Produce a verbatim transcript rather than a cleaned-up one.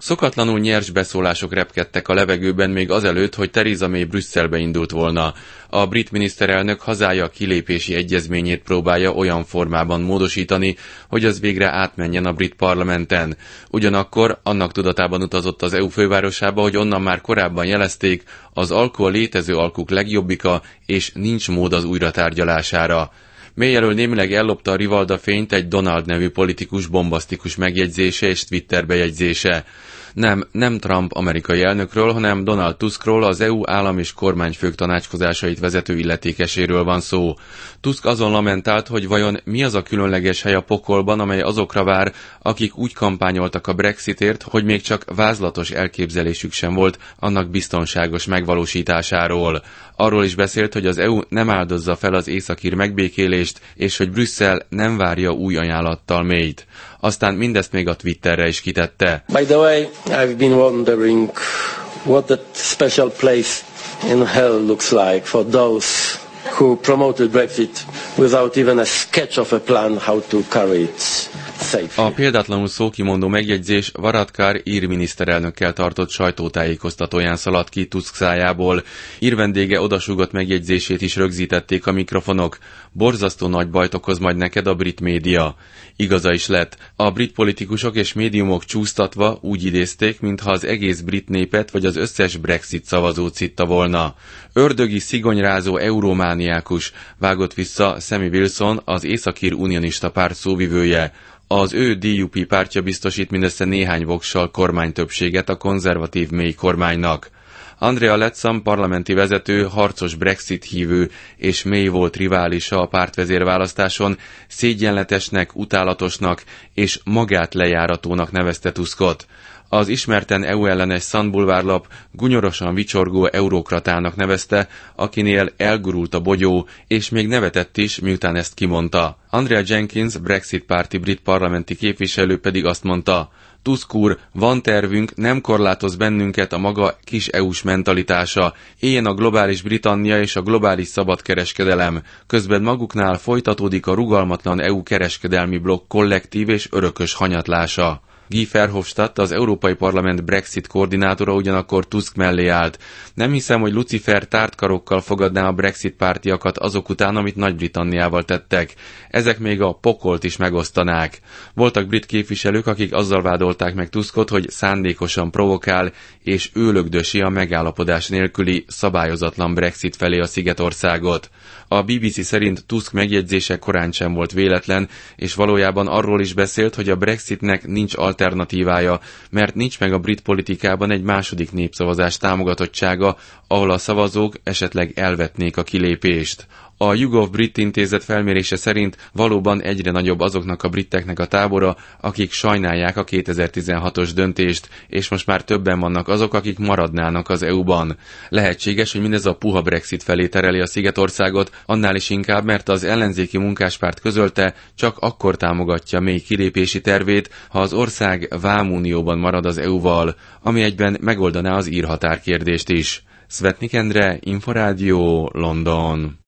Szokatlanul nyers beszólások repkedtek a levegőben még azelőtt, hogy Theresa May Brüsszelbe indult volna. A brit miniszterelnök hazája kilépési egyezményét próbálja olyan formában módosítani, hogy az végre átmenjen a brit parlamenten. Ugyanakkor annak tudatában utazott az é u fővárosába, hogy onnan már korábban jelezték, az alkú a létező alkuk legjobbika, és nincs mód az újratárgyalására. May elől némileg ellopta a rivalda fényt egy Donald nevű politikus bombasztikus megjegyzése és Twitter bejegyzése. Nem, nem Trump amerikai elnökről, hanem Donald Tuskról, az é u állam és kormányfők tanácskozásait vezető illetékeséről van szó. Tusk azon lamentált, hogy vajon mi az a különleges hely a pokolban, amely azokra vár, akik úgy kampányoltak a Brexitért, hogy még csak vázlatos elképzelésük sem volt annak biztonságos megvalósításáról. Arról is beszélt, hogy az é u nem áldozza fel az északír megbékélést, és hogy Brüsszel nem várja új ajánlattal Mayt. Aztán mindezt még a Twitterre is kitette. By the way, I've been wondering what that special place in hell looks like for those who promoted Brexit without even a sketch of a plan how to carry it safely. A példátlanul szókimondó megjegyzés Varadkar ír miniszterelnökkel tartott sajtótájékoztatóján szaladt ki Tusk szájából. Ír vendége odasúgott megjegyzését is rögzítették a mikrofonok. Borzasztó nagy bajt okoz majd neked a brit média. Igaza is lett. A brit politikusok és médiumok csúsztatva úgy idézték, mintha az egész brit népet vagy az összes Brexit szavazót szitta volna. Ördögi, szigonyrázó euromániákus, vágott vissza Sammy Wilson, az északír unionista párt szóvivője. Az ő dé u pé pártja biztosít mindössze néhány vokszal kormánytöbbséget a konzervatív May kormánynak. Andrea Leadsom parlamenti vezető, harcos Brexit hívő és May volt riválisa a pártvezérválasztáson, szégyenletesnek, utálatosnak és magát lejáratónak nevezte Tuskot. Az ismerten é u ellenes Sun bulvárlap gunyorosan vicsorgó eurokratának nevezte, akinél elgurult a bogyó, és még nevetett is, miután ezt kimondta. Andrea Jenkins, Brexit párti brit parlamenti képviselő pedig azt mondta: Tusk úr, van tervünk, nem korlátoz bennünket a maga kis é u-s mentalitása. Éljen a globális Britannia és a globális szabadkereskedelem. Közben maguknál folytatódik a rugalmatlan é u kereskedelmi blokk kollektív és örökös hanyatlása. Guy Verhofstadt, az Európai Parlament Brexit koordinátora ugyanakkor Tusk mellé állt. Nem hiszem, hogy Lucifer tártkarokkal fogadná a Brexit pártiakat azok után, amit Nagy-Britanniával tettek. Ezek még a pokolt is megosztanák. Voltak brit képviselők, akik azzal vádolták meg Tuskot, hogy szándékosan provokál és őlögdösi a megállapodás nélküli szabályozatlan Brexit felé a szigetországot. A bé bé cé szerint Tusk megjegyzése korán sem volt véletlen, és valójában arról is beszélt, hogy a Brexitnek nincs alternatívája, mert nincs meg a brit politikában egy második népszavazás támogatottsága, ahol a szavazók esetleg elvetnék a kilépést. A YouGov Brit Intézet felmérése szerint valóban egyre nagyobb azoknak a briteknek a tábora, akik sajnálják a kétezer-tizenhatos döntést, és most már többen vannak azok, akik maradnának az é u-ban. Lehetséges, hogy mindez a puha Brexit felé tereli a szigetországot, annál is inkább, mert az ellenzéki munkáspárt közölte, csak akkor támogatja May kilépési tervét, ha az ország vámunióban marad az é u-val, ami egyben megoldaná az ír határkérdést is. Szvetnik Endre, Inforádió, London.